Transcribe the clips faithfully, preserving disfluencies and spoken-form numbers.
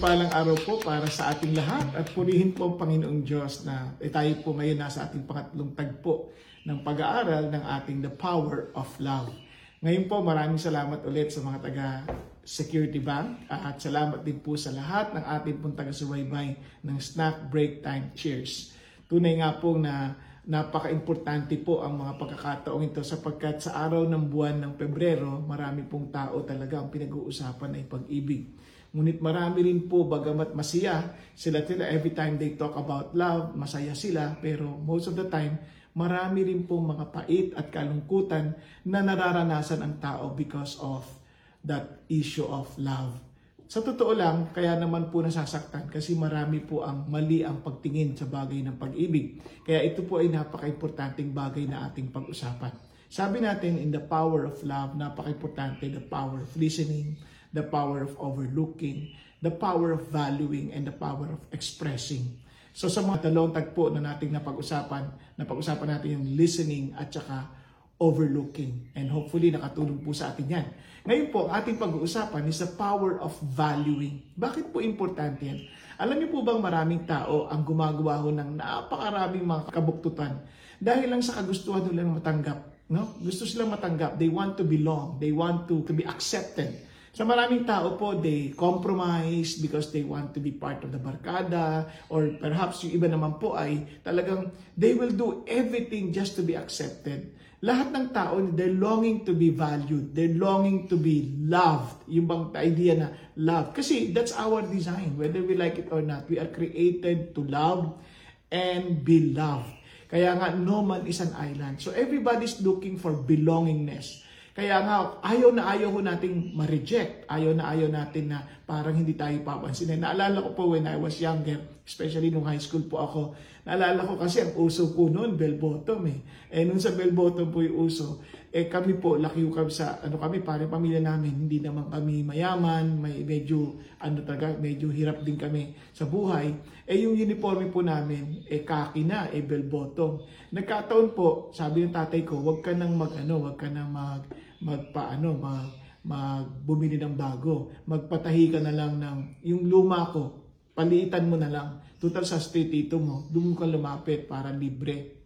mapagpalang araw po para sa ating lahat at purihin po ang Panginoong Diyos na eh, tayo po ngayon nasa ating pangatlong tagpo ng pag-aaral ng ating The Power of Love. Ngayon po maraming salamat ulit sa mga taga Security Bank at salamat din po sa lahat ng ating pong taga-subaybay ng Snack Break Time Cheers. Tunay nga po na napaka-importante po ang mga pagkakataong ito sapagkat sa araw ng buwan ng Pebrero, marami pong tao talaga ang pinag-uusapan ay pag-ibig. Ngunit marami rin po, bagamat masaya, sila sila every time they talk about love, masaya sila, pero most of the time, marami rin pong mga pait at kalungkutan na nararanasan ang tao because of that issue of love. Sa totoo lang, kaya naman po nasasaktan kasi marami po ang mali ang pagtingin sa bagay ng pag-ibig. Kaya ito po ay napaka-importanting bagay na ating pag-usapan. Sabi natin in The Power of Love, napaka-importante the power of listening, the power of overlooking, the power of valuing, and the power of expressing. So sa mga dalawang tagpo na nating napag-usapan, napag-usapan natin yung listening at saka overlooking. And hopefully nakatulong po sa atin yan. Ngayon po, ating pag-uusapan is the power of valuing. Bakit po importante yan? Alam niyo po bang maraming tao ang gumagawa ho ng napakaraming mga kabuktutan dahil lang sa kagustuhan nilang matanggap. No? Gusto silang matanggap. They want to belong. They want to, to be accepted. Sa maraming tao po, they compromise because they want to be part of the barkada, or perhaps yung iba naman po ay talagang they will do everything just to be accepted. Lahat ng tao, they're longing to be valued. They're longing to be loved. Yung bang idea na love. Kasi that's our design. Whether we like it or not, we are created to love and be loved. Kaya nga, no man is an island. So everybody's looking for belongingness. Kaya nga, ayaw na ayaw ko nating ma-reject. Ayaw na ayaw natin na parang hindi tayo papansinin. Naalala ko po when I was younger, especially nung high school po ako, naalala ko kasi ang uso po noon, bell bottom eh. Eh nung sa bell bottom po yung uso, eh kami po, laki kami sa, ano kami, parang pamilya namin, hindi naman kami mayaman, may medyo, ano talaga, medyo hirap din kami sa buhay. Eh yung uniforme po namin, eh kaki na, eh bell bottom. Nagkataon po, sabi ng tatay ko, wag ka nang mag, ano, wag ka nang mag, magpaano mag magbumili ng bago, magpatahi ka na lang ng yung luma ko, paliitan mo na lang, total sa street ito mo, doon ka lumapit para libre.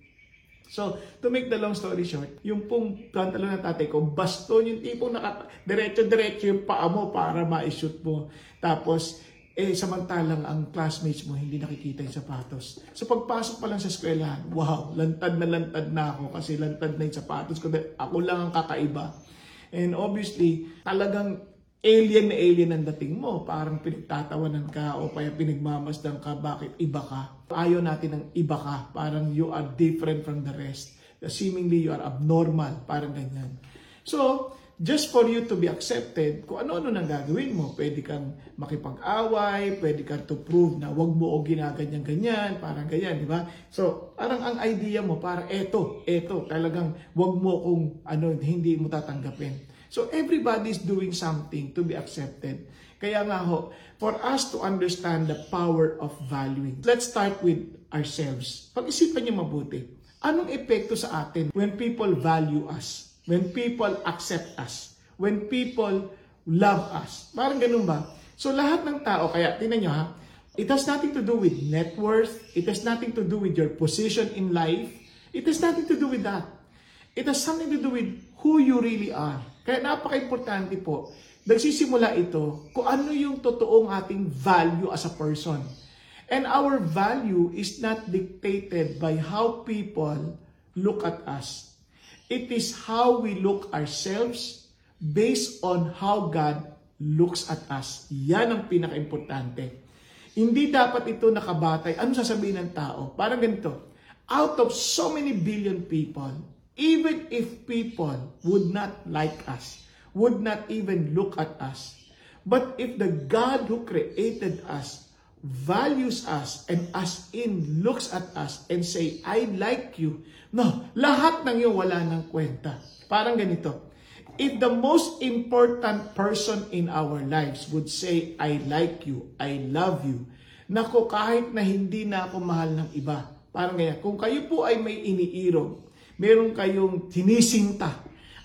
So to make the long story short, yung pong pantalon ng tatay ko, baston, yung tipong naka diretso-diretso yung paa mo para ma-shoot mo, tapos eh samantalang ang classmates mo hindi nakikita yung sapatos. So pagpasok pa lang sa eskwelahan, wow, lantad na lantad na ako kasi lantad na yung sapatos ko. Ako lang ang kakaiba. And obviously, talagang alien na alien ang dating mo. Parang pinagtatawanan ka o kaya pinagmamasdan ka, bakit iba ka? Ayaw natin ng iba ka. Parang you are different from the rest. Seemingly you are abnormal. Parang ganyan. So, just for you to be accepted, kung ano-ano nang gagawin mo, pwede kang makipag-away, pwede kang to prove na wag mo o ginaganyan-ganyan, parang ganyan, di ba? So, parang ang idea mo, parang eto, eto, talagang wag mo kung ano, hindi mo tatanggapin. So, everybody is doing something to be accepted. Kaya nga ho, for us to understand the power of valuing, let's start with ourselves. Pag-isipan niyo mabuti, anong epekto sa atin when people value us? When people accept us, when people love us. Parang ganun ba? So lahat ng tao, kaya tingnan nyo ha, it has nothing to do with net worth, it has nothing to do with your position in life, it has nothing to do with that. It has something to do with who you really are. Kaya napaka-importante po, nagsisimula ito kung ano yung totoong ating value as a person. And our value is not dictated by how people look at us. It is how we look ourselves based on how God looks at us. Yan ang pinaka-importante. Hindi dapat ito nakabatay. Ano sasabihin ng tao? Parang ganito. Out of so many billion people, even if people would not like us, would not even look at us, but if the God who created us values us and as in looks at us and say, I like you. No, lahat ng yun wala ng kwenta. Parang ganito. If the most important person in our lives would say, I like you, I love you, nako kahit na hindi na ako mahal ng iba. Parang ganyan. Kung kayo po ay may iniirog, meron kayong tinisinta,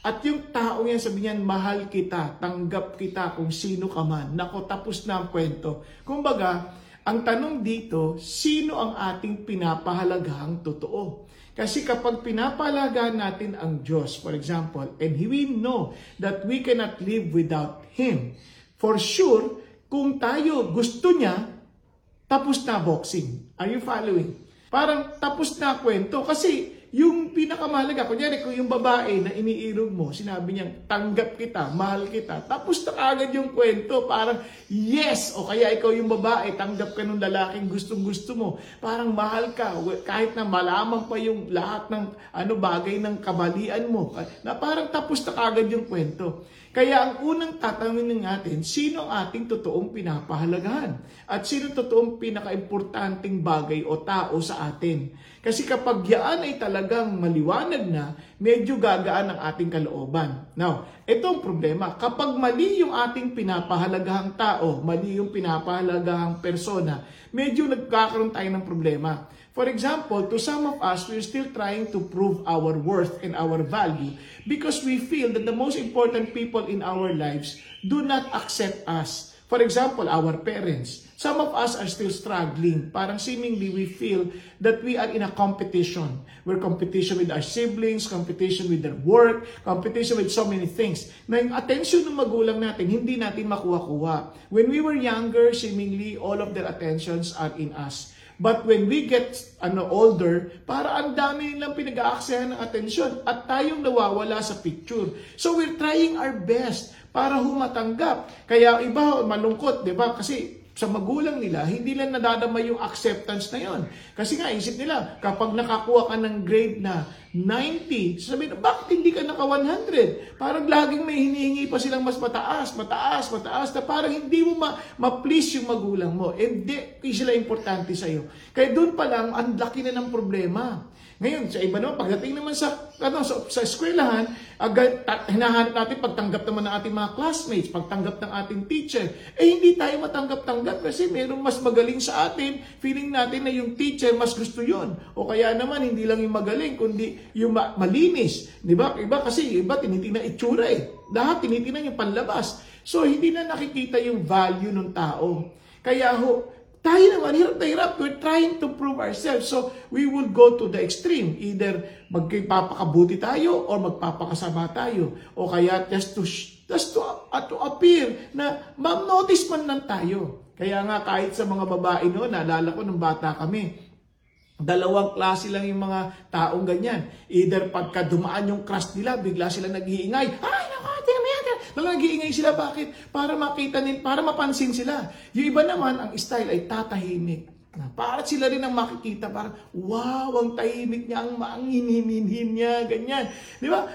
At yung taong yan, sabi niyan, mahal kita, tanggap kita kung sino ka man. Nako, tapos na ang kwento. Kumbaga, ang tanong dito, sino ang ating pinapahalagahang totoo? Kasi kapag pinapahalagahan natin ang Diyos, for example, and we know that we cannot live without Him, for sure, kung tayo gusto niya, tapos na boxing. Are you following? Parang tapos na kwento. Kasi yung pinakamahalaga, kunyari kung yung babae na iniirog mo, sinabi niya, tanggap kita, mahal kita, tapos na agad yung kwento, parang yes, o kaya ikaw yung babae, tanggap ka ng lalaking gustong-gusto mo, parang mahal ka, kahit na malaman pa yung lahat ng ano bagay ng kabalian mo, na parang tapos na agad yung kwento. Kaya ang unang tatanungin natin, sino ang ating totoong pinapahalagahan? At sino totoong pinaka-importanting bagay o tao sa atin? Kasi kapag yan ay talagang maliwanag na, medyo gagaan ang ating kalooban. Now, ito ang problema. Kapag mali yung ating pinapahalagahang tao, mali yung pinapahalagahang persona, medyo nagkakaroon tayo ng problema. For example, to some of us, we're still trying to prove our worth and our value because we feel that the most important people in our lives do not accept us. For example, our parents. Some of us are still struggling. Parang seemingly we feel that we are in a competition. We're competition with our siblings, competition with their work, competition with so many things. Na yung attention ng magulang natin, hindi natin makuha-kuha. When we were younger, seemingly all of their attentions are in us. But when we get ano older, para ang dami nilang pinag-aaksayan ng atensyon at tayong nawawala sa picture. So we're trying our best para humatanggap. Kaya iba malungkot, 'di ba? Kasi sa magulang nila, hindi lang nadadama yung acceptance na yon. Kasi nga, isip nila, kapag nakakuha ka ng grade na ninety, sasabihin, bakit hindi ka naka one hundred? Parang laging may hinihingi pa silang mas mataas, mataas, mataas, na parang hindi mo ma- ma-please yung magulang mo. And di sila importante sa'yo. Kaya doon pa lang, ang laki na ng problema. Ngayon, sa iba naman, pagdating naman sa, ano, sa, sa eskwelahan, agad, ta, hinahanap natin pagtanggap naman ng ating mga classmates, pagtanggap ng ating teacher. Eh, hindi tayo matanggap-tanggap kasi mayroong mas magaling sa atin. Feeling natin na yung teacher mas gusto yon. O kaya naman, hindi lang yung magaling, kundi yung ma- malinis. Di ba? Iba kasi, iba tinitingnan itsura eh. Lahat tinitingnan yung panlabas. So, hindi na nakikita yung value ng tao. Kaya ho, tayo naman, hirap na hirap. We're trying to prove ourselves. So, we will go to the extreme. Either magpapakabuti tayo or magpapakasama tayo. O kaya just to, just to, uh, to appear na ma-notice man lang tayo. Kaya nga kahit sa mga babae no, naalala ko nung bata kami, dalawang klase lang yung mga taong ganyan. Either pagka dumaan yung crush nila, bigla sila nag-iingay. Ay, naku, tingnan mo yan. Nag-iingay sila, bakit? Para makita nila, para mapansin sila. Yung iba naman, ang style ay tatahimik. Para sila rin ang makikita, parang, wow, ang tahimik niya, ang maangin-hinhin niya, ganyan. Di ba?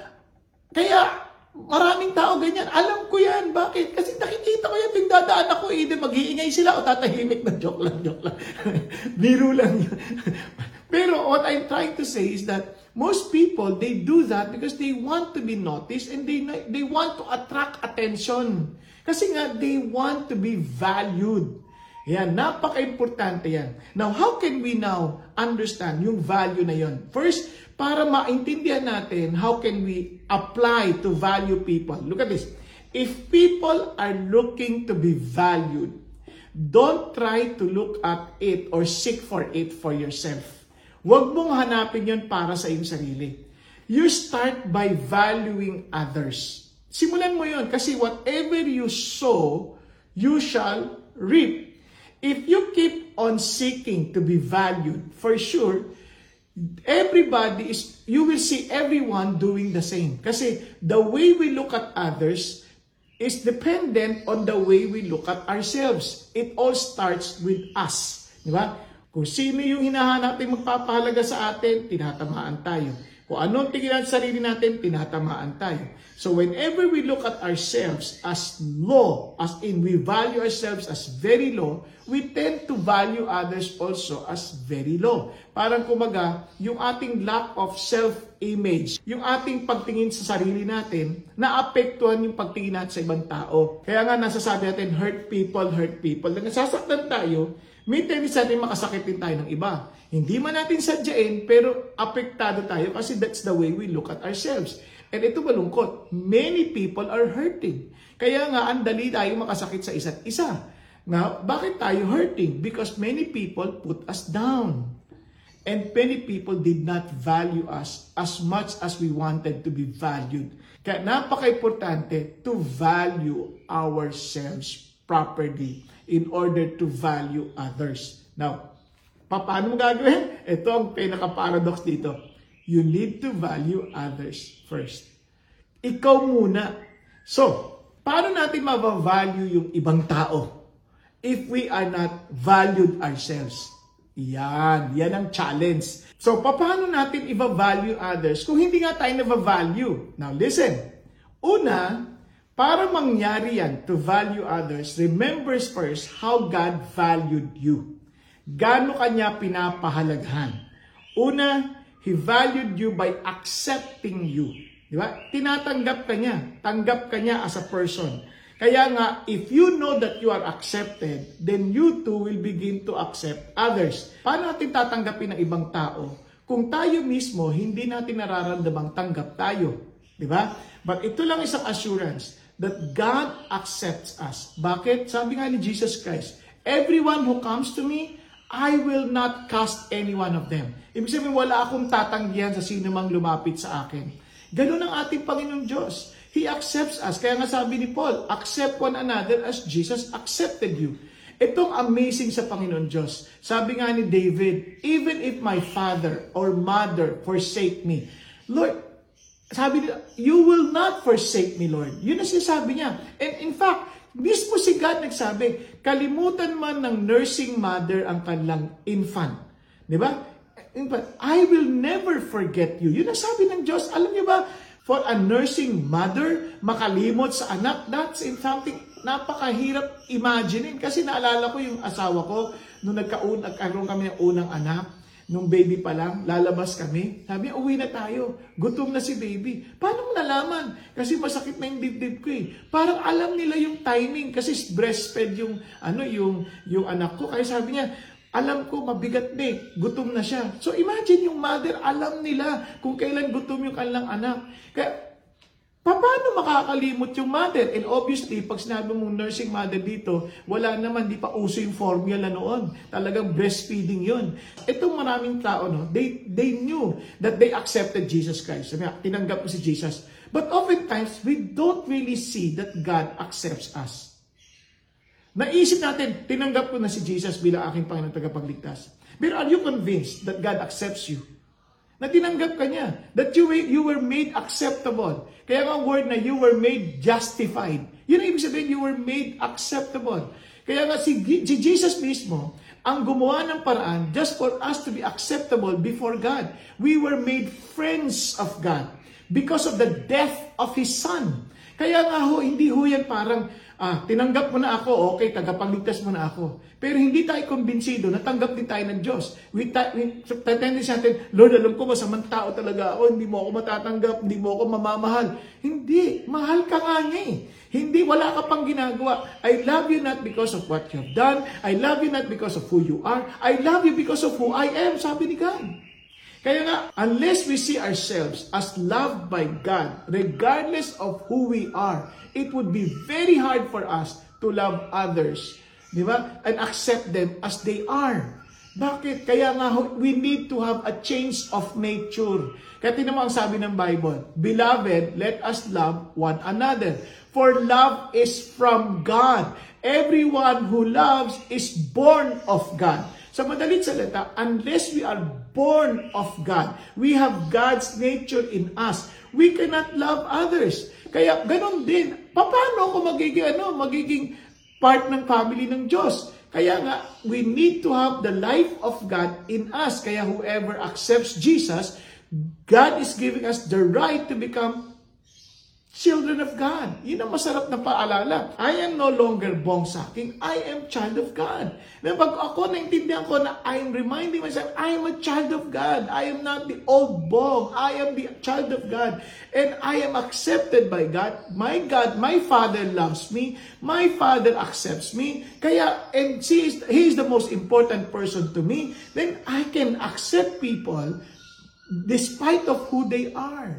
Kaya, maraming tao ganyan. Alam ko yan. Bakit? Kasi nakikita ko yan. Tingdadaan ako. Either mag-iingay sila o tatahimik na joke lang, joke lang. Biro lang yun. Pero what I'm trying to say is that most people, they do that because they want to be noticed and they, they want to attract attention. Kasi nga, they want to be valued. Yan, napaka-importante yan. Now, how can we now understand yung value na yon? First, para maintindihan natin, how can we apply to value people? Look at this. If people are looking to be valued, don't try to look at it or seek for it for yourself. Huwag mong hanapin yon para sa iyong sarili. You start by valuing others. Simulan mo yon kasi whatever you sow, you shall reap. If you keep on seeking to be valued, for sure, everybody is, you will see everyone doing the same. Kasi the way we look at others is dependent on the way we look at ourselves. It all starts with us. Di ba? Kung sino yung hinahanap natin magpapahalaga sa atin, tinatamaan tayo. Kung anong tingin natin sa sarili natin, tinatamaan tayo. So whenever we look at ourselves as low, as in we value ourselves as very low, we tend to value others also as very low. Parang kumaga, yung ating lack of self-image, yung ating pagtingin sa sarili natin, naapektuhan yung pagtingin natin sa ibang tao. Kaya nga nasasabi natin, hurt people, hurt people. Nang nasasaktan tayo, May tendency natin makasakit din tayo ng iba. Hindi man natin sadyain, pero apektado tayo kasi that's the way we look at ourselves. And ito malungkot. Many people are hurting. Kaya nga, ang dali tayo makasakit sa isa't isa. Now, bakit tayo hurting? Because many people put us down. And many people did not value us as much as we wanted to be valued. Kaya napaka-importante to value ourselves properly in order to value others. Now, paano mo gagawin? Ito ang pinaka-paradox dito. You need to value others first. Ikaw muna. So, paano natin ma-value yung ibang tao if we are not valued ourselves? Yan. Yan ang challenge. So, paano natin i-value others kung hindi nga tayo na-value? Now, listen. Una, para mangyari yan, to value others, remember first how God valued you. Gaano kanya pinapahalaghan? Una, He valued you by accepting you. Di ba? Tinatanggap ka niya. Tanggap ka niya as a person. Kaya nga, if you know that you are accepted, then you too will begin to accept others. Paano natin tatanggapin ng ibang tao kung tayo mismo hindi natin nararamdamang tanggap tayo? Di ba? But ito lang isang assurance that God accepts us. Bakit? Sabi nga ni Jesus Christ, everyone who comes to me, I will not cast any one of them. Ibig sabihin, wala akong tatanggihan sa sino mang lumapit sa akin. Ganun ang ating Panginoong Diyos. He accepts us. Kaya nga sabi ni Paul, accept one another as Jesus accepted you. Itong amazing sa Panginoon Diyos. Sabi nga ni David, even if my father or mother forsake me, Lord, sabi niya, you will not forsake me, Lord. Yun ang sinasabi niya. And in fact, mismo si God nagsabi, kalimutan man ng nursing mother ang kanilang infant. Di ba? I will never forget you. Yun ang sabi ng Diyos. Alam niyo ba, for a nursing mother, makalimot sa anak, that's in something napakahirap imaginein. Kasi naalala ko yung asawa ko, nung nagkaun, nagkaroon kami ng unang anak, nung baby pa lang, lalabas kami. Sabi, uwi na tayo. Gutom na si baby. Paano mo nalaman? Kasi masakit na yung dibdib ko eh. Parang alam nila yung timing kasi breastfed yung, ano, yung, yung anak ko. Kaya sabi niya, alam ko, mabigat na eh. Gutom na siya. So imagine yung mother, alam nila kung kailan gutom yung kanilang anak. Kaya, paano makakalimot yung mother? And obviously, pag sinabi mong nursing mother dito, wala naman, di pa uso yung formula noon. Talagang breastfeeding yun. Itong maraming tao, no, they, they knew that they accepted Jesus Christ. Sabi, tinanggap ko si Jesus. But oftentimes, we don't really see that God accepts us. Naisip natin, tinanggap ko na si Jesus bilang aking Panginoon tagapagligtas. But are you convinced that God accepts you? Na tinanggap ka niya. That you, you were made acceptable. Kaya nga word na you were made justified. Yun ang ibig sabihin, you were made acceptable. Kaya nga si, si Jesus mismo, ang gumawa ng paraan just for us to be acceptable before God. We were made friends of God because of the death of His Son. Kaya nga ho, hindi ho yan parang, ah, tinanggap mo na ako, okay, tagapagligtas mo na ako. Pero hindi tayo kumbinsido, natanggap din tayo ng Diyos. We, ta- we tendency natin, Lord, alam ko, masamang tao talaga ako, hindi mo ako matatanggap, hindi mo ako mamamahal. Hindi, mahal ka nga niya eh. Hindi, wala ka pang ginagawa. I love you not because of what you have done. I love you not because of who you are. I love you because of who I am, sabi ni God. Kaya nga, unless we see ourselves as loved by God, regardless of who we are, it would be very hard for us to love others, di ba? And accept them as they are. Bakit? Kaya nga, we need to have a change of nature. Kaya tinamo ang sabi ng Bible, Beloved, let us love one another. For love is from God. Everyone who loves is born of God. Sa madalit salita, unless we are born of God, we have God's nature in us, we cannot love others. Kaya ganon din, paano ako magiging, ano, magiging part ng family ng Diyos? Kaya nga, we need to have the life of God in us. Kaya whoever accepts Jesus, God is giving us the right to become children of God. Yun ang masarap na paalala. I am no longer Bong Saking. I am child of God. Na pag ako naintindihan ko na I am reminding myself, I am a child of God. I am not the old Bong. I am the child of God. And I am accepted by God. My God, my Father loves me. My Father accepts me. Kaya, and he is, he is the most important person to me. Then I can accept people despite of who they are.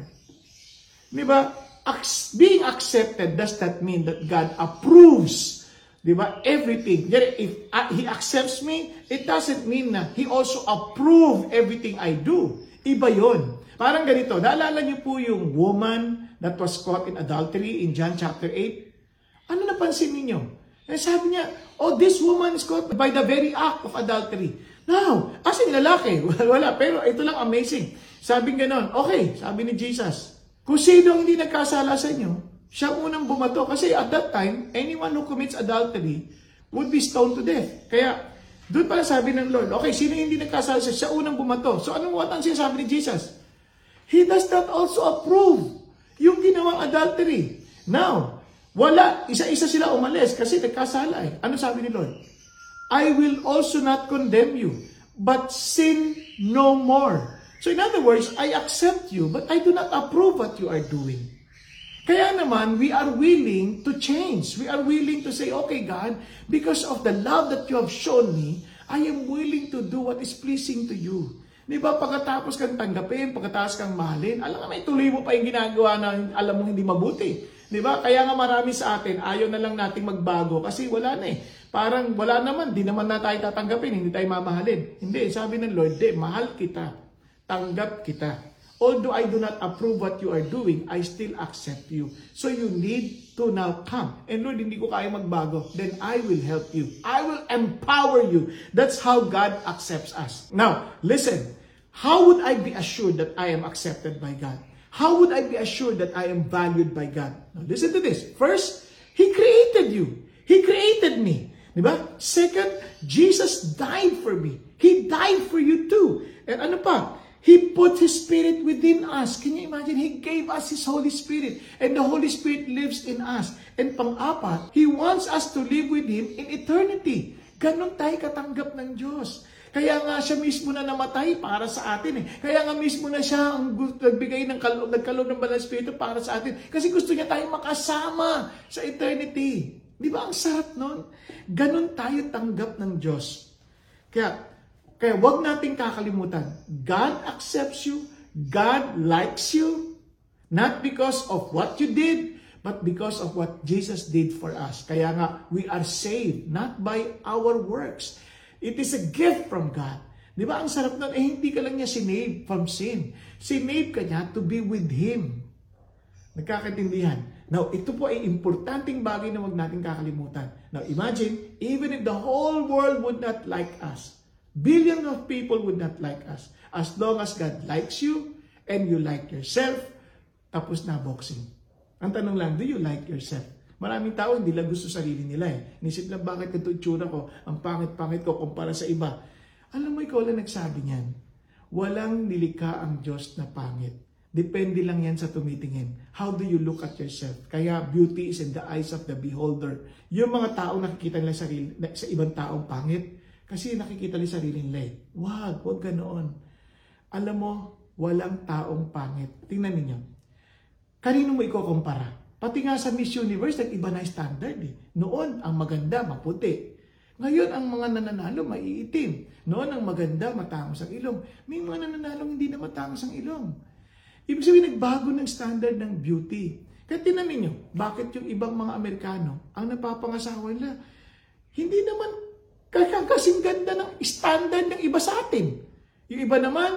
Di ba? Being accepted does not mean that God approves, di ba, everything. If He accepts me, it doesn't mean na He also approve everything I do. Iba yon. Parang ganito, naalala niyo po yung woman that was caught in adultery in John chapter eight? Ano napansin niyo? Eh, sabi niya, oh, this woman is caught by the very act of adultery. Now, as in lalaki, wala, pero ito lang amazing. Sabi ganon, okay, sabi ni Jesus, kung sino hindi nagkasala sa inyo, siya unang bumato. Kasi at that time, anyone who commits adultery would be stoned to death. Kaya, doon pala sabi ng Lord, okay, sino hindi nagkasala sa siya unang bumato. So anong what ang sinasabi ni Jesus? He does not also approve yung ginawang adultery. Now, wala, isa-isa sila umalis kasi nagkasala eh. Ano sabi ni Lord? I will also not condemn you, but sin no more. So in other words, I accept you, but I do not approve what you are doing. Kaya naman, we are willing to change. We are willing to say, okay God, because of the love that you have shown me, I am willing to do what is pleasing to you. Di ba, pagkatapos kang tanggapin, pagkatapos kang mahalin, alam nga, may tuloy mo pa yung ginagawa na alam mo hindi mabuti. Di ba? Kaya nga marami sa atin, ayaw na lang nating magbago kasi wala na eh. Parang wala naman, di naman na tayo tatanggapin, hindi tayo mamahalin. Hindi, sabi ng Lord, di, mahal kita. Tanggap kita. Although I do not approve what you are doing, I still accept you. So you need to now come. And Lord, hindi ko kaya magbago. Then I will help you. I will empower you. That's how God accepts us. Now, listen. How would I be assured that I am accepted by God? How would I be assured that I am valued by God? Now, listen to this. First, He created you. He created me. Diba? Second, Jesus died for me. He died for you too. And ano pa? He put His Spirit within us. Can you imagine? He gave us His Holy Spirit. And the Holy Spirit lives in us. And pang-apat, He wants us to live with Him in eternity. Ganon tayo katanggap ng Diyos. Kaya nga siya mismo na namatay para sa atin eh. Kaya nga mismo na siya ang nagbigay ng kaloob, nagkaloob ng Banal na Espiritu para sa atin. Kasi gusto niya tayong makasama sa eternity. Di ba ang sarap nun? Ganon tayo tanggap ng Diyos. Kaya, Kaya wag nating kakalimutan, God accepts you, God likes you, not because of what you did, but because of what Jesus did for us. Kaya nga, we are saved, not by our works. It is a gift from God. Di ba ang sarap nun? Eh, hindi ka lang niya sinave from sin. Sinave ka niya to be with Him. Nagkakaintindihan. Now, ito po ay importanteng bagay na wag nating kakalimutan. Now, imagine, even if the whole world would not like us, billions of people would not like us. As long as God likes you and you like yourself, tapos na boxing. Ang tanong lang, do you like yourself? Maraming tao hindi lang gusto sarili nila eh. Nisip lang bakit ito itsura ko, ang pangit-pangit ko kumpara sa iba. Alam mo, ikaw lang nagsabi niyan. Walang nilikha ang Diyos na pangit. Depende lang yan sa tumitingin. How do you look at yourself? Kaya beauty is in the eyes of the beholder. Yung mga tao nakikita nila sarili, sa ibang taong pangit, kasi nakikita nila sarili nila eh. Wag, wag ganoon. Alam mo, walang taong pangit. Tingnan ninyo. Kanino mo ikukumpara? Pati nga sa Miss Universe, nag-iba na standard eh. Noon, ang maganda, maputi. Ngayon, ang mga nananalo, maiitim. Noon, ang maganda, matangos ang ilong. May mga nananalo, hindi na matangos ang ilong. Ibig sabihin, nagbago ng standard ng beauty. Kaya tinan ninyo, bakit yung ibang mga Amerikano, ang napapangasawa nila, hindi naman kaya kasing ganda ng standard ng iba sa atin. Yung iba naman,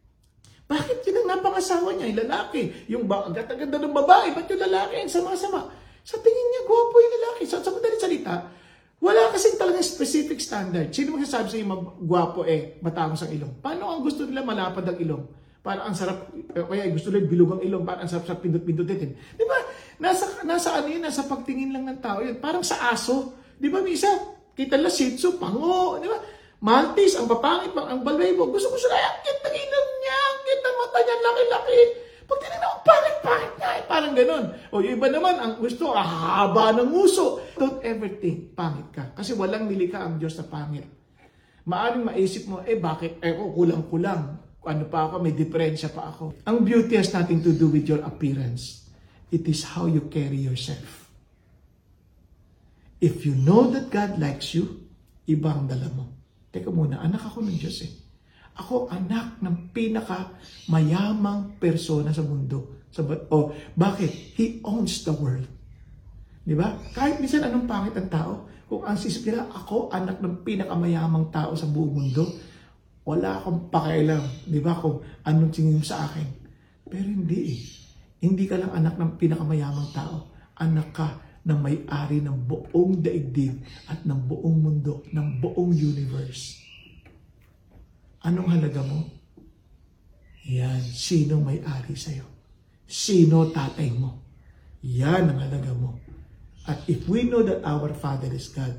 bakit yun ang napangasawa niya? Yung lalaki. Yung ganda-ganda ng babae, ba't yung lalaki? Ang sama-sama. Sa tingin niya, gwapo yung lalaki. Sa, sa madaling salita, wala kasing talagang specific standard. Sino magsasabi sa iyo gwapo eh, matangos ang ilong? Paano ang gusto nila malapad ang ilong? Para ang sarap, kaya gusto nila bilog ang ilong, para ang sarap-sarap pindot-pindotin. Di ba? Nasa, nasa ano yun, nasa pagtingin lang ng tao yun. Parang sa aso. Di ba, Misa? Kita nila Shih Tzu, pango, di ba? Maltese, ang papangit, ang balwebo. Gusto ko siya, ang cute ng ilong niya, ang cute ng mata niya, laki-laki. Pag tinignan ko, pangit-pangit niya. Parang ganun. O yung iba naman, ang gusto, ah, haba ng uso. Don't ever think, pangit ka. Kasi walang nilikha ang Diyos na pangit. Maaring maisip mo, eh bakit? Eh, oh, kulang-kulang. Ano pa ako, may diferensya pa ako. Ang beauty has nothing to do with your appearance. It is how you carry yourself. If you know that God likes you, iba ang dala mo. Teka muna, anak ako ng Diyos eh. Ako anak ng pinaka mayamang persona sa mundo. Sa, oh, bakit? He owns the world. Di ba? Kahit minsan anong pangit ang tao, kung ang sisip nila, ako anak ng pinakamayamang tao sa buong mundo, wala akong pakialam. Di ba? Kung anong tingin mo sa akin. Pero hindi eh. Hindi ka lang anak ng pinakamayamang tao. Anak ka ng may-ari ng buong daigdig at ng buong mundo, ng buong universe. Anong halaga mo? Yan. Sino may-ari sa'yo? Sino tatay mo? Yan ang halaga mo. At if we know that our Father is God,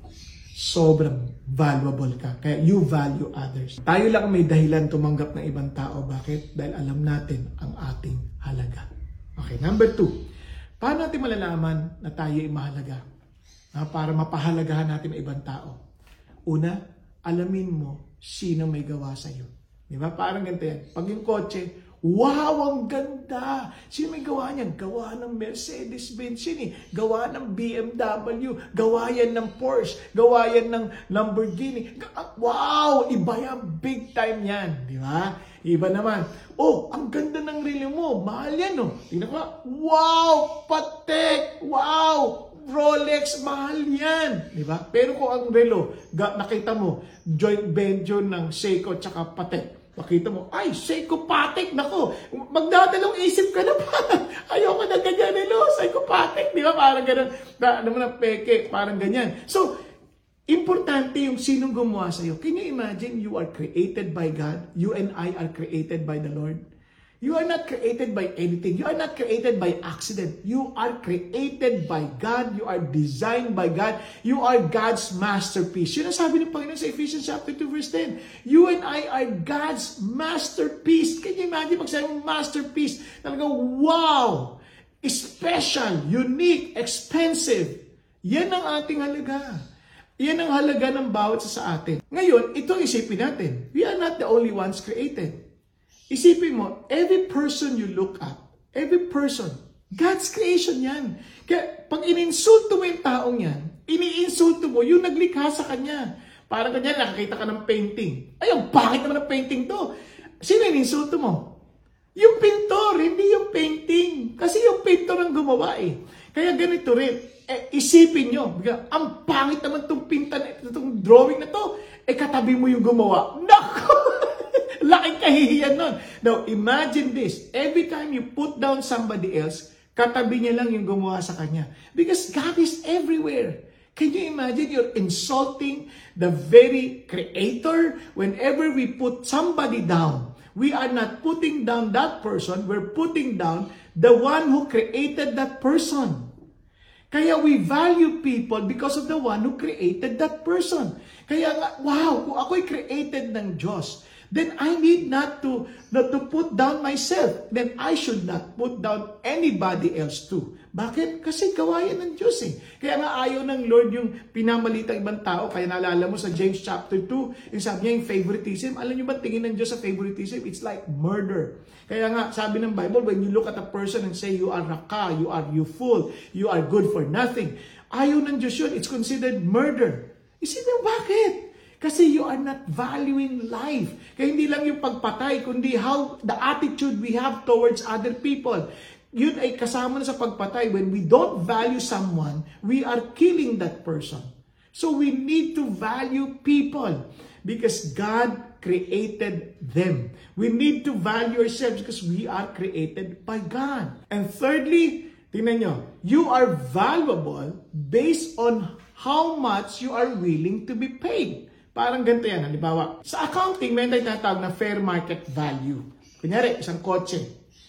sobrang valuable ka. Kaya you value others. Tayo lang may dahilan tumanggap ng ibang tao. Bakit? Dahil alam natin ang ating halaga. Okay, number two. Paano natin malalaman na tayo ay mahalaga? Ha, para mapahalagahan natin ang ibang tao. Una, alamin mo sino may gawa sa'yo. Di ba? Parang ganito yan. Pag yung kotse, wow, ang ganda! Sino may gawa niyan? Gawa ng Mercedes-Benz yun eh. Gawa ng B M W. Gawa yan ng Porsche. Gawa yan ng Lamborghini. Wow! Iba yan. Big time yan. Di ba? Iba naman. Oh, ang ganda ng relo mo. Mahal yan, no? Tingnan ko. Wow! Patek! Wow! Rolex, mahal yan. Di ba? Pero kung ang relo, nakita mo, joint venture ng Seiko tsaka Patek. Makita mo, ay, Seiko Patek, nako, magdadalong isip ka na pa. Ayoko na ganyan, relo, Seiko Patek. Di ba? Parang ganun. Ano mo na, peke, parang ganyan. So, importante yung sinong gumawa sa'yo. Can you imagine you are created by God? You and I are created by the Lord. You are not created by anything. You are not created by accident. You are created by God. You are designed by God. You are God's masterpiece. Yun ang sabi ng Panginoon sa Ephesians chapter two verse ten. You and I are God's masterpiece. Can you imagine pag sabi mong masterpiece? Talaga, wow! Special, unique, expensive. Yan ang ating halaga. Yan ang halaga ng bawat sa atin. Ngayon, ito isipin natin. We are not the only ones created. Isipin mo, every person you look at, every person, God's creation yan. Kaya pag ininsulto mo yung taong yan, iniinsulto mo yung naglikha sa kanya. Parang kanya, nakakita ka ng painting. Ay, ang bakit naman ng painting to? Sino ininsulto mo? Yung pintor, hindi yung painting. Kasi yung pintor ang gumawa eh. Kaya ganito rin. Eh, isipin nyo, ang pangit naman itong pinta, itong drawing na to, eh katabi mo yung gumawa. Naku! Laking kahihiyan nun. Now, imagine this. Every time you put down somebody else, katabi niya lang yung gumawa sa kanya. Because God is everywhere. Can you imagine you're insulting the very Creator? Whenever we put somebody down, we are not putting down that person, we're putting down the one who created that person. Kaya we value people because of the one who created that person. Kaya nga, wow, kung ako'y created ng Diyos, then I need not to, not to put down myself. Then I should not put down anybody else too. Bakit? Kasi gawa yan ng Diyos eh. Kaya nga ayaw ng Lord yung pinamalitang ibang tao. Kaya naalala mo sa James chapter two, yung sabi niya yung favoritism. Alam niyo ba tingin ng Diyos sa favoritism? It's like murder. Kaya nga sabi ng Bible, when you look at a person and say, you are raka, you are you fool, you are good for nothing. Ayaw ng Diyos yun. It's considered murder. Isipin mo bakit? Kasi you are not valuing life. Kaya hindi lang yung pagpatay, kundi how the attitude we have towards other people. Yun ay kasama na sa pagpatay. When we don't value someone, we are killing that person. So we need to value people because God created them. We need to value ourselves because we are created by God. And thirdly, tingnan nyo, you are valuable based on how much you are willing to be paid. Parang ganito yan, halimbawa. Sa accounting, may tinatawag na fair market value. Kunyari, isang kotse.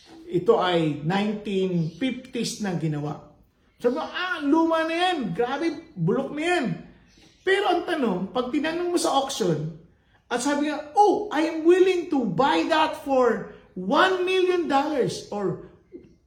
Ito ay nineteen fifties na ginawa. Sabi mo, ah, luma na yan. Grabe, bulok na yan. Pero ang tanong, pag tinanong mo sa auction, at sabi nga, oh, I am willing to buy that for one million dollars or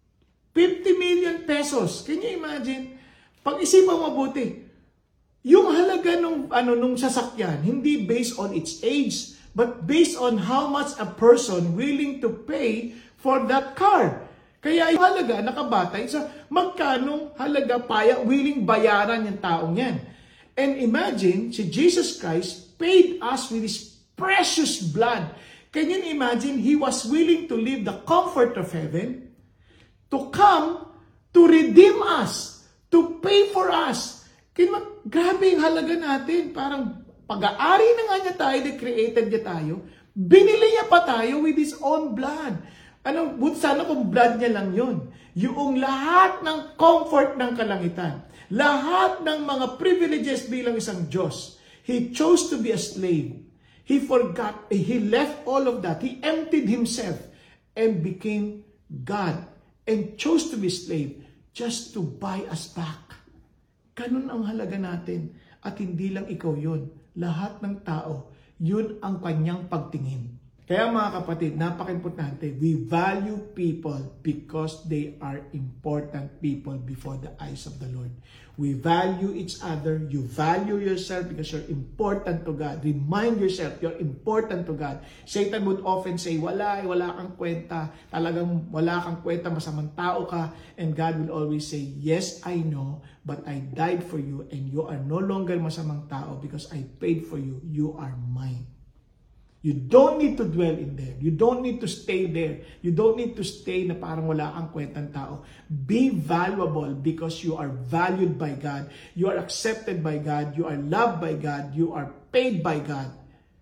fifty million pesos. Can you imagine? Pag-isipan mabuti. Yung halaga nung ano nung sasakyan, hindi based on its age, but based on how much a person willing to pay for that car. Kaya yung halaga nakabatay sa magkanong halaga paya willing bayaran yung taong yan. And imagine, si Jesus Christ paid us with His precious blood. Can you imagine? He was willing to leave the comfort of heaven to come to redeem us, to pay for us. Kaya grabe yung halaga natin. Parang pag-aari na nga niya tayo, na created niya tayo, binili niya pa tayo with His own blood. Ano, but sana kung blood niya lang yun. Yung lahat ng comfort ng kalangitan, lahat ng mga privileges bilang isang Diyos, He chose to be a slave. He forgot, He left all of that. He emptied Himself and became God and chose to be slave just to buy us back. Ganun ang halaga natin. At hindi lang ikaw yun. Lahat ng tao, yun ang kanyang pagtingin. Kaya mga kapatid, napaka-importante, we value people because they are important people before the eyes of the Lord. We value each other. You value yourself because you're important to God. Remind yourself you're important to God. Satan would often say, wala, wala kang kwenta. Talagang wala kang kwenta, masamang tao ka. And God will always say, yes, I know, but I died for you and you are no longer masamang tao because I paid for you. You are mine. You don't need to dwell in there. You don't need to stay there. You don't need to stay na parang wala kang kwentang tao. Be valuable because you are valued by God. You are accepted by God. You are loved by God. You are paid by God.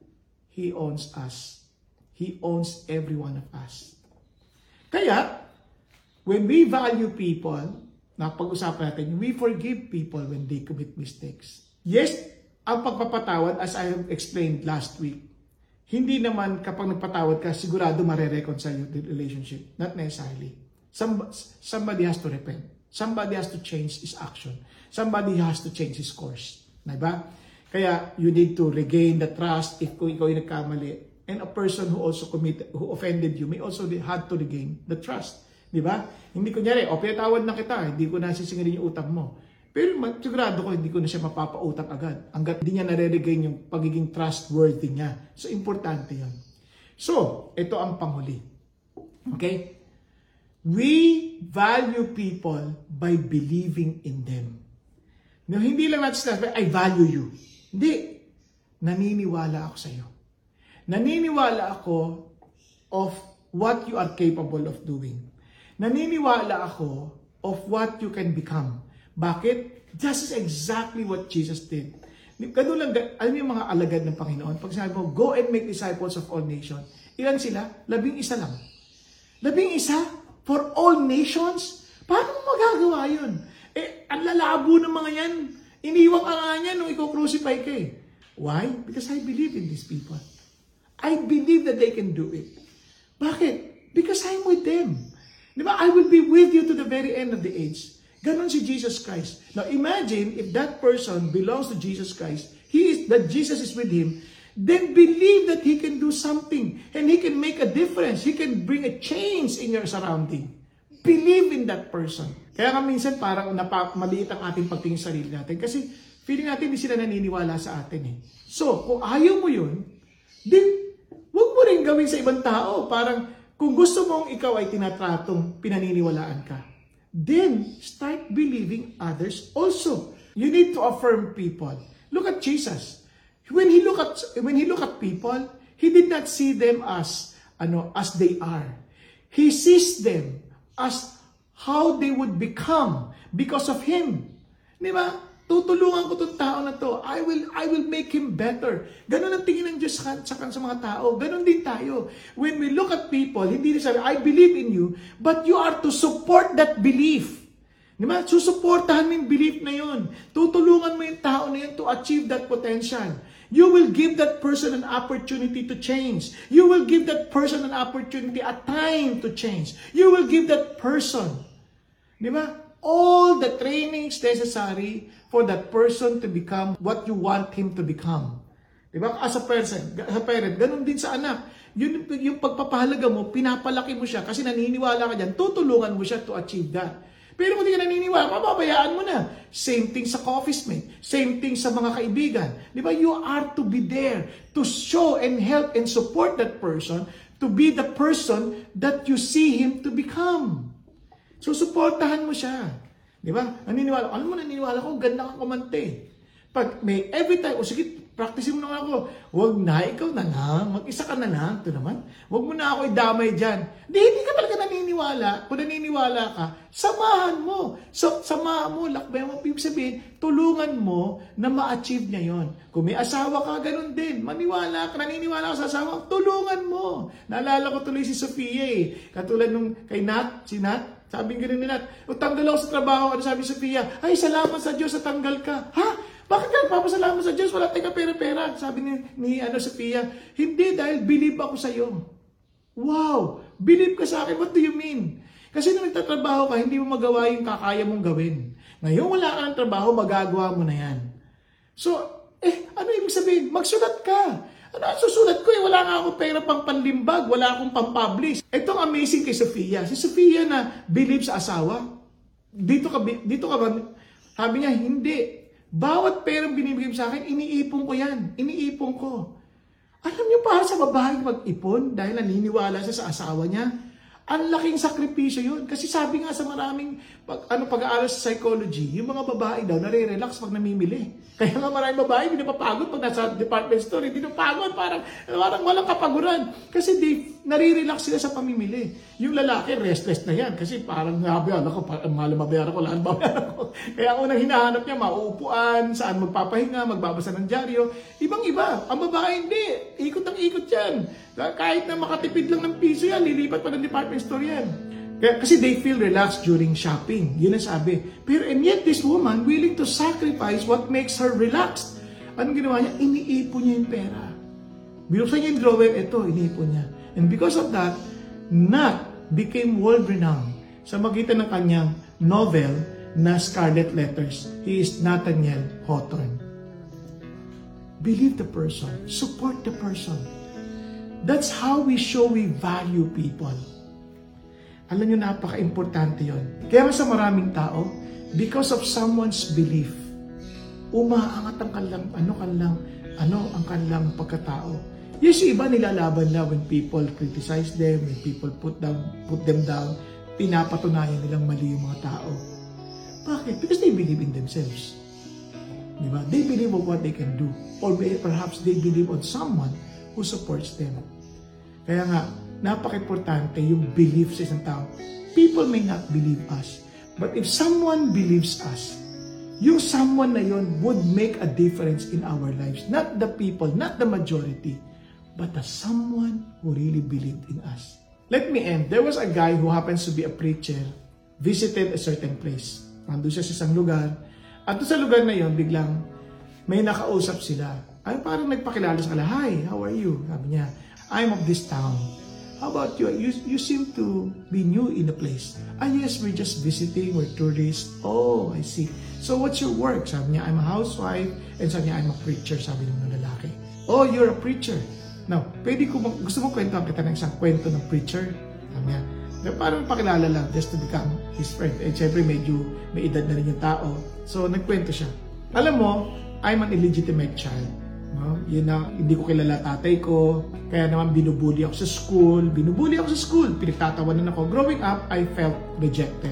He owns us. He owns every one of us. Kaya, when we value people, na pag-usapan natin, we forgive people when they commit mistakes. Yes, ang pagpapatawad, as I have explained last week, hindi naman kapag nagpatawad ka, sigurado mare-reconcile yung relationship. Not necessarily. Some, somebody has to repent. Somebody has to change his action. Somebody has to change his course. Diba? Kaya you need to regain the trust if kung ikaw yung nagkamali. And a person who also committed, who offended you may also had to regain the trust. Diba? Hindi kunyari, o pinatawad na kita, hindi ko na sisingilin yung utang mo. Pero sigurado ko, hindi ko na siya mapapautang agad. Hanggat hindi niya nare-regain yung pagiging trustworthy niya. So, importante yan. So, ito ang panghuli. Okay? We value people by believing in them. No, hindi lang natin sinasabi, I value you. Hindi. Naniniwala ako sa iyo. Naniniwala ako of what you are capable of doing. Naniniwala ako of what you can become. Bakit? This is exactly what Jesus did. Ganun lang, alam mo yung mga alagad ng Panginoon? Pag sinabi mo, go and make disciples of all nations. Ilan sila? Labing isa lang. Labing isa? For all nations? Paano mo magagawa yun? Eh, ang lalabo ng mga yan. Iniwang ka nga niya nung iko-crucify ka eh. Why? Because I believe in these people. I believe that they can do it. Bakit? Because I'm with them. Di ba? I will be with you to the very end of the age. Ganon si Jesus Christ. Now imagine if that person belongs to Jesus Christ, he is that Jesus is with him, then believe that he can do something and he can make a difference. He can bring a change in your surrounding. Believe in that person. Kaya nga minsan parang napa, maliit ang ating pagtingin sa sarili natin kasi feeling natin hindi sila naniniwala sa atin eh. So, kung ayaw mo yun, then huwag mo rin gawin sa ibang tao. Parang kung gusto mong ikaw ay tinatratong pinaniniwalaan ka, then start believing others also. You need to affirm people. Look at Jesus. When he look at when he look at people, he did not see them as ano as they are. He sees them as how they would become because of him. Di ba? Tutulungan ko tong tao na to. I will I will make him better. Ganun ang tingin ng Diyos sa, sa, sa mga tao. Ganun din tayo. When we look at people, hindi na sabi, I believe in you, but you are to support that belief. Di ba? Susuportahan mo yung belief na yun. Tutulungan mo yung tao na yun to achieve that potential. You will give that person an opportunity to change. You will give that person an opportunity, a time to change. You will give that person, di ba, all the trainings necessary for that person to become what you want him to become. Di ba? As a person, as a parent, ganun din sa anak. Yun, yung pagpapahalaga mo, pinapalaki mo siya kasi naniniwala ka dyan, tutulungan mo siya to achieve that. Pero kung di ka naniniwala, papabayaan mo na. Same thing sa office mate. Same thing sa mga kaibigan. Di ba? You are to be there to show and help and support that person to be the person that you see him to become. So, supportahan mo siya. Di ba? Naniniwala. Alam mo, naniniwala ko, ganda kang kumante. Pag may every time, o sige, practice mo na ako. Huwag na, ikaw na lang. Mag-isa ka na lang. Ito naman. Huwag mo na ako idamay dyan. Di, hindi ka talaga naniniwala. Kung naniniwala ka, samahan mo. So, samahan mo, lakbay mo. Ibig sabihin, tulungan mo na ma-achieve niya yon. Kung may asawa ka, ganun din. Maniwala ka, naniniwala ka sa asawa, tulungan mo. Naalala ko tuloy si Sofia eh. Katulad nung kay Nat, si Nat, sabi nga rin ni Nat, o tanggal ako sa trabaho. Ano sabi Sofia? Ay, salamat sa Diyos sa tanggal ka. Ha? Bakit ka nagpapasalamat sa Diyos? Wala tayong pera-pera. Sabi ni, ni ano, Sofia, hindi dahil believe ako sa iyo. Wow! Believe ka sa akin. What do you mean? Kasi nung nagtatrabaho ka, hindi mo magawa yung kakaya mong gawin. Ngayon wala ka ng trabaho, magagawa mo na yan. So, eh, ano ibig sabihin? Magsulat ka. Ano ang susulat ko eh? Wala nga akong pera pang panlimbag. Wala akong pang-publish. Itong amazing kay Sofia. Si Sofia na believe sa asawa. Dito ka, dito ka ba? Sabi niya, hindi. Bawat perang binibigay sa akin, iniipon ko yan. Iniipon ko. Alam niyo, para sa babaeng mag-ipon dahil naniniwala siya sa asawa niya, ang laking sakripisyo yun. Kasi sabi nga sa maraming pag, ano, pag-aaral sa psychology, yung mga babae daw nare-relax pag namimili. Kaya nga maraming babae, hindi napapagod pag nasa department store, hindi napapagod, parang, parang walang kapaguran. Kasi di, nare-relax sila sa pamimili. Yung lalaki, restless na yan. Kasi parang nabayaran ako, mahal mabayaran ko, lahat babayaran ko. Kaya ang unang hinahanap niya, mauupuan, saan magpapahinga, magbabasa ng dyaryo. Ibang-iba. Ang babae hindi. Ikot ang ikot yan. Kahit na makatipid lang ng piso yan, lilipat pa ng department store yan. Kaya, kasi they feel relaxed during shopping. Yun ang sabi. Pero and yet this woman willing to sacrifice what makes her relaxed. Anong ginawa niya? Iniipon niya yung pera. Binuksan niya yung drawer, ito, iniipon niya. And because of that, Nat became world-renowned sa magitan ng kanyang novel na Scarlet Letters. He is Nathaniel Hawthorne. Believe the person. Support the person. That's how we show we value people. Alam nyo, napaka-importante yon. Kaya sa maraming tao, because of someone's belief, umaangat ang kanilang, ano, kanilang, ano, ang kanilang pagkatao. Yes, yung iba nilalaban na when people criticize them, when people put down, put them down, pinapatunayan nilang mali yung mga tao. Bakit? Because they believe in themselves. Diba? They believe of what they can do. Or perhaps they believe on someone who supports them. Kaya nga, napaka-importante yung belief sa isang tao. People may not believe us. But if someone believes us, yung someone na yun would make a difference in our lives. Not the people, not the majority, but the someone who really believed in us. Let me end. There was a guy who happens to be a preacher, visited a certain place. Nandun siya sa isang lugar. At sa lugar na yon, biglang may nakausap sila. Ay, parang nagpakilala sa kanila. Hi, how are you? Sabi niya, I'm of this town. How about you? You, you seem to be new in the place. Ah, yes, we're just visiting. We're tourists. Oh, I see. So what's your work? Sabi niya, I'm a housewife. And sabi niya, I'm a preacher. Sabi ng lalaki. Oh, you're a preacher. Now, pwede ko, gusto mo kwentuhan kita ng isang kwento ng preacher? Sabi niya, parang pakilala lang just to become his friend. Eh, syempre, medyo may edad na rin yung tao. So, nagkwento siya. Alam mo, I'm an illegitimate child. No? Yun na, hindi ko kilala tatay ko. Kaya naman binubuli ako sa school. Binubuli ako sa school. Pinagtatawanan ako. Growing up, I felt rejected.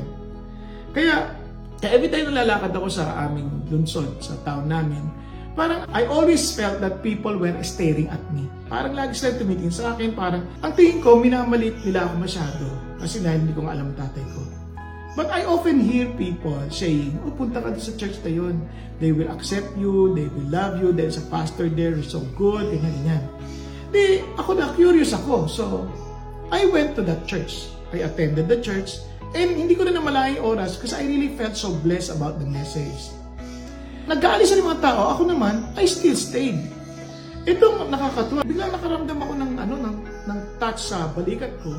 Kaya, kaya every time nalalakad ako sa aming lungsod, sa town namin, parang I always felt that people were staring at me. Parang lagi sila tumitingin sa akin. Parang, ang tingin ko, minamalit nila ako masyado. Kasi dahil hindi ko nga alam tatay ko. But I often hear people saying, oh, punta ka sa church na yun. They will accept you, they will love you, there's a pastor there who's so good, ganyan, ganyan. Di, ako na, curious ako. So, I went to that church. I attended the church. And hindi ko na namalaking oras kasi I really felt so blessed about the message. Nag-aalis na yung mga tao, ako naman, I still stayed. Itong nakakatuwa, biglang nakaramdam ako ng, ano, ng, ng touch sa balikat ko.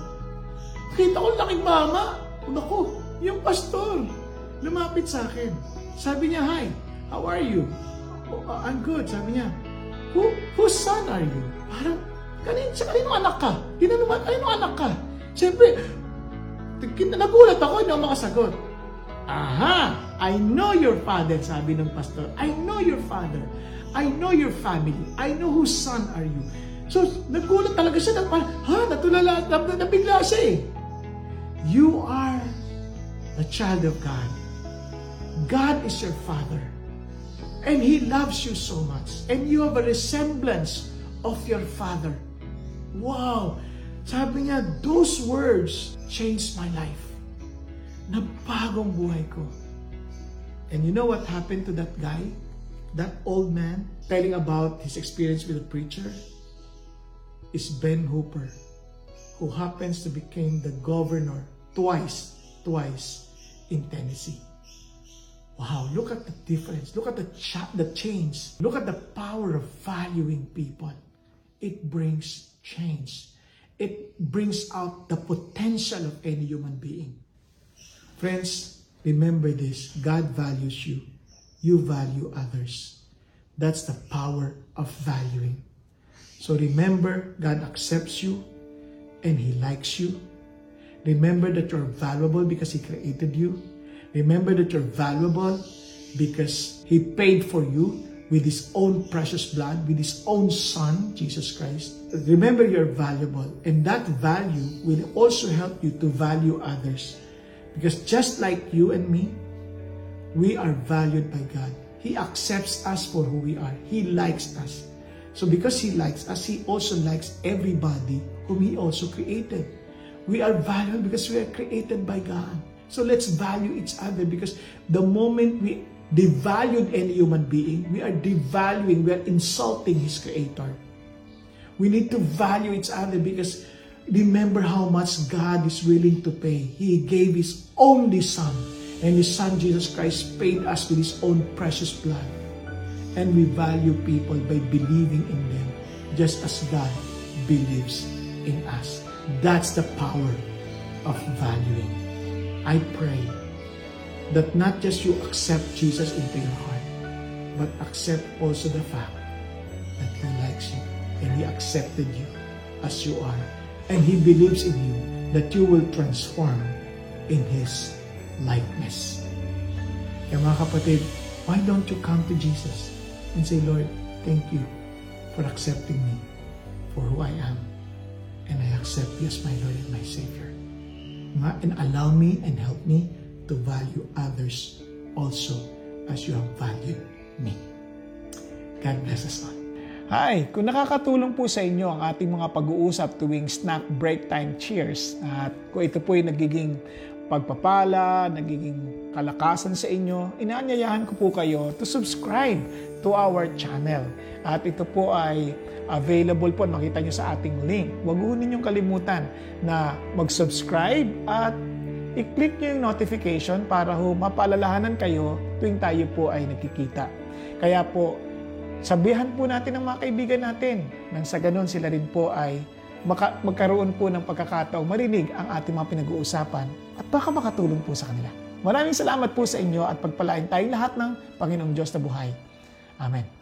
Kita ko laking mama. Naku, yung pastor, lumapit sa akin. Sabi niya, hi, how are you? Oh, uh, I'm good. Sabi niya, Who, whose son are you? Parang, Kanin, sa kanino anak ka? Tinanong, kanino anak ka? Siyempre, nagulat ako, hindi ako makasagot. Aha! I know your father, sabi ng pastor. I know your father. I know your family. I know whose son are you. So, nagulat talaga siya. Ha? Natulala, nabigla siya eh. You are the child of God. God is your father. And He loves you so much. And you have a resemblance of your father. Wow! Sabi niya, those words changed my life. Nabagong buhay ko. And you know what happened to that guy? That old man telling about his experience with a preacher is Ben Hooper, who happens to become the governor twice, twice in Tennessee. Wow, look at the difference. Look at the, cha- the change. Look at the power of valuing people. It brings change. It brings out the potential of any human being. Friends, remember this. God values you. You value others. That's the power of valuing. So remember, God accepts you and He likes you. Remember that you're valuable because He created you. Remember that you're valuable because He paid for you with His own precious blood, with His own Son, Jesus Christ. Remember you're valuable, and that value will also help you to value others. Because just like you and me, we are valued by God. He accepts us for who we are. He likes us. So because He likes us, He also likes everybody whom He also created. We are valued because we are created by God. So let's value each other, because the moment we devalued any human being, we are devaluing, we are insulting His Creator. We need to value each other, because remember how much God is willing to pay. He gave His only Son, and His Son Jesus Christ paid us with His own precious blood. And we value people by believing in them, just as God believes in us. That's the power of valuing. I pray that not just you accept Jesus into your heart, but accept also the fact that He likes you and He accepted you as you are. And He believes in you that you will transform in His likeness. Kaya mga kapatid, why don't you come to Jesus and say, Lord, thank you for accepting me for who I am. And I accept you as my Lord and my Savior. And allow me and help me to value others also as you have valued me. God bless us all. Hi! Kung nakakatulong po sa inyo ang ating mga pag-uusap tuwing snack break time cheers, at kung ito po ay nagiging pagpapala, nagiging kalakasan sa inyo, inaanyayahan ko po kayo to subscribe to our channel. At ito po ay available po, makita nyo sa ating link. Huwag po ninyong kalimutan na mag-subscribe at i-click nyo yung notification para ho mapaalalahanan kayo tuwing tayo po ay nagkikita. Kaya po, sabihan po natin ang mga kaibigan natin nang sa ganun sila rin po ay maka- magkaroon po ng pagkakataong marinig ang ating mga pinag-uusapan at baka makatulong po sa kanila. Maraming salamat po sa inyo at pagpalain tayong lahat ng Panginoong Diyos na buhay. Amen.